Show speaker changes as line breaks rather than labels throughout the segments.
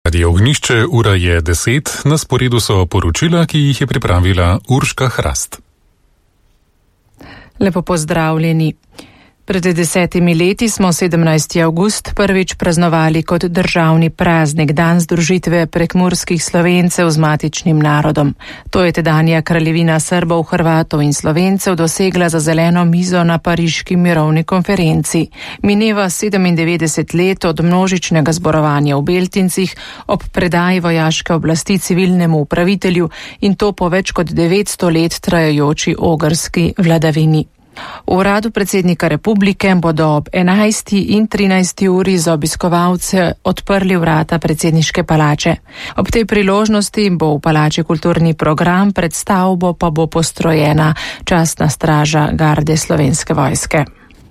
Radio Ognjišče, ura je 10, na sporedu so poročila, ki jih je pripravila Urška Hrast.
Lepo pozdravljeni. Pred 10 leti smo 17. avgust prvič praznovali kot državni praznik, dan združitve prekmurskih Slovencev z matičnim narodom. To je tedanja kraljevina Srbov, Hrvatov in Slovencev dosegla za zeleno mizo na pariški mirovni konferenci. Mineva 97 let od množičnega zborovanja v Beltincih ob predaji vojaške oblasti civilnemu upravitelju in to po več kot 900 let trajajoči ogrski vladavini. V uradu predsednika republike bodo ob 11. in 13. uri za obiskovalce odprli vrata predsedniške palače. Ob tej priložnosti bo v palači kulturni program, pred stavbo pa bo postrojena častna straža garde Slovenske vojske.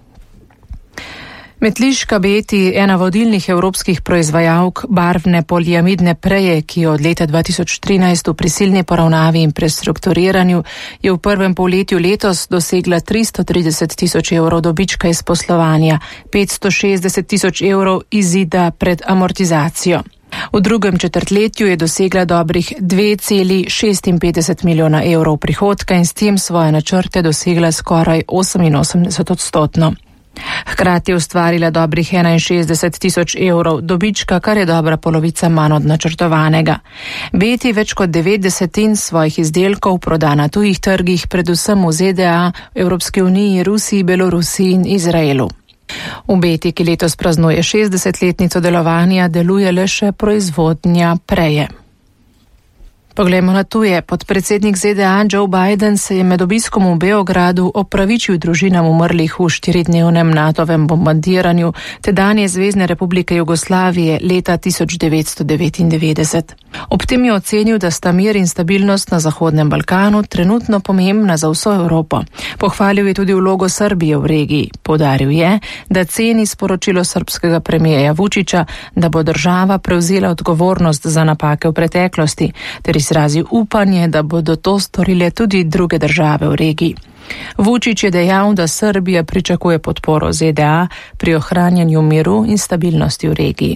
Metliška Beti, ena vodilnih evropskih proizvajalk barvne poliamidne preje, ki od leta 2013 v prisilni poravnavi in prestrukturiranju, je v prvem polletju letos dosegla 330 tisoč evrov dobička iz poslovanja, 560 tisoč evrov izida pred amortizacijo. V drugem četrtletju je dosegla dobrih 2,56 milijona evrov prihodka in s tem svoje načrte dosegla skoraj 88%. Hkrati je ustvarila dobrih 61 tisoč evrov dobička, kar je dobra polovica manj od načrtovanega. Beti več kot 90% svojih izdelkov proda na tujih trgih, predvsem v ZDA, Evropski uniji, Rusiji, Belorusiji in Izraelu. V Beti, ki letos praznuje 60-letnico delovanja, deluje le še proizvodnja preje. Poglejmo na tuje. Podpredsednik ZDA Joe Biden se je med obiskom v Beogradu opravičil družinam umrlih v 4-dnevnem NATO-vem bombardiranju tedanje Zvezne republike Jugoslavije leta 1999. Ob tem je ocenil, da sta mir in stabilnost na Zahodnem Balkanu trenutno pomembna za vso Evropo. Pohvalil je tudi vlogo Srbije v regiji. Poudaril je, da ceni sporočilo srbskega premijerja Vučića, da bo država prevzela odgovornost za napake v preteklosti, ter izrazil upanje, da bodo to storile tudi druge države v regiji. Vučić je dejal, da Srbija pričakuje podporo ZDA pri ohranjanju miru in stabilnosti v regiji.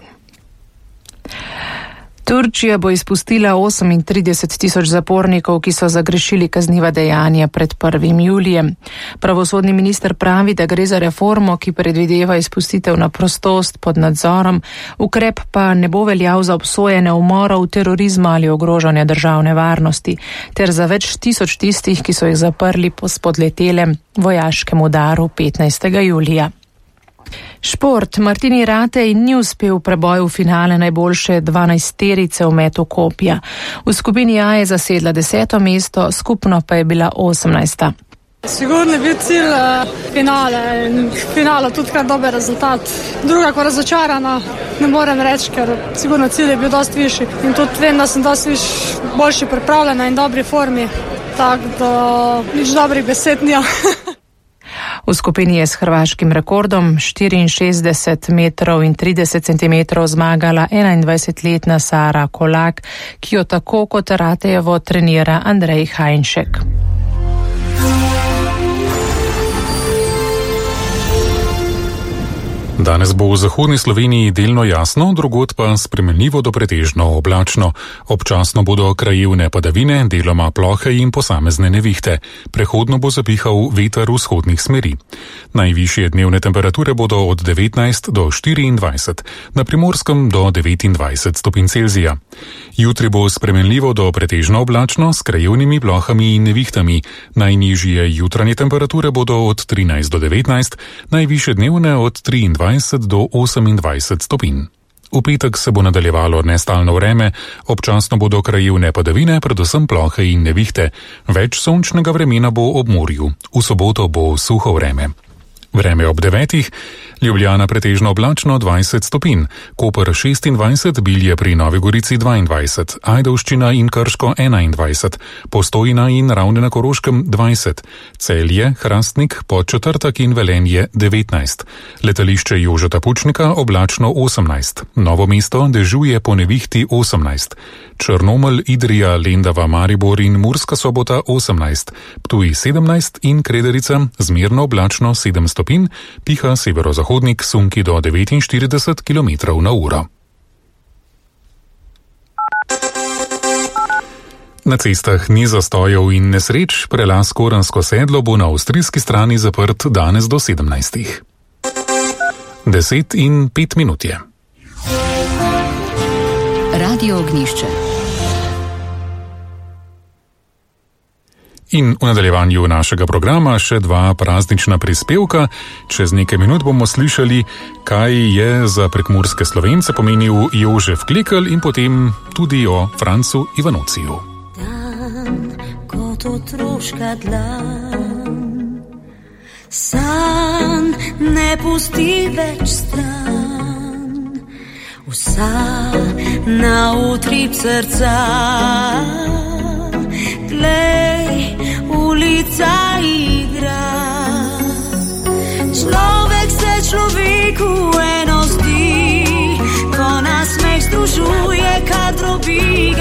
Turčija bo izpustila 38 tisoč zapornikov, ki so zagrešili kazniva dejanja pred 1. julijem. Pravosodni minister pravi, da gre za reformo, ki predvideva izpustitev na prostost pod nadzorom, ukrep pa ne bo veljal za obsojene umorov, terorizma ali ogrožanja državne varnosti, ter za več tisoč tistih, ki so jih zaprli po spodletelem vojaškem udaru 15. julija. Šport. Martini Ratej ni uspel preboj v finale najboljše 12-terice v metu kopja. V skupini A je zasedla 10. mesto, skupno pa je bila 18.
Sigurno je bil cilj finale in finale tudi kar dober rezultat. Druga ko razočarana, ne morem reči, ker sigurno cilj je bil dosti višji in tudi vem, da sem dosti boljši pripravljena in dobri formi, tako da nič dobrih besed nija.
V skupini je s hrvaškim rekordom 64 metrov in 30 centimetrov zmagala 21-letna Sara Kolak, ki jo tako kot Ratejevo trenira Andrej Hajnšek.
Danes bo v zahodni Sloveniji delno jasno, drugod pa spremenljivo do pretežno oblačno. Občasno bodo krajevne padavine, deloma plohe in posamezne nevihte. Prehodno bo zapihal veter vzhodnih smeri. Najvišje dnevne temperature bodo od 19 do 24, na Primorskem do 29 stopinj Celzija. Jutri bo spremenljivo do pretežno oblačno s krajevnimi plohami in nevihtami. Najnižje jutranje temperature bodo od 13 do 19, najvišje dnevne od 23 do 28 stopinj. V petek se bo nadaljevalo nestalno vreme, občasno bodo krajevne padavine, predvsem plohe in nevihte. Več sončnega vremena bo ob morju. V soboto bo suho vreme. Vreme ob 9. Ljubljana pretežno oblačno 20 stopinj, Koper 26, Bilje pri Novi Gorici 22, Ajdovščina in Krško 21, Postojna in Ravne na Koroškem 20, Celje, Hrastnik, Podčetrtek in Velenje 19, letališče Jožeta Pučnika oblačno 18, Novo mesto dežuje po nevihti 18, Črnomelj, Idrija, Lendava, Maribor in Murska Sobota 18, Ptuj 17 in Krederica zmerno oblačno 7 stopinj, piha severozahodnik sunki do 49 km/h. Na cestah ni zastojev in nesreč, prelaz Koransko sedlo bo na avstrijski strani zaprt danes do 17. 10:05 je.
Radio Ognjišče.
In v nadaljevanju našega programa še dva praznična prispevka. Čez nekaj minut bomo slišali, kaj je za prekmurske Slovence pomenil Jožef Klekelj in potem tudi o Francu Ivanociju.
Dan kot otroška dlan, san ne pusti več stran, vsa na utrip srca. Glej, ulica igra, človek se človeku eno zdi, ko nas smeh združuje, kad drobi.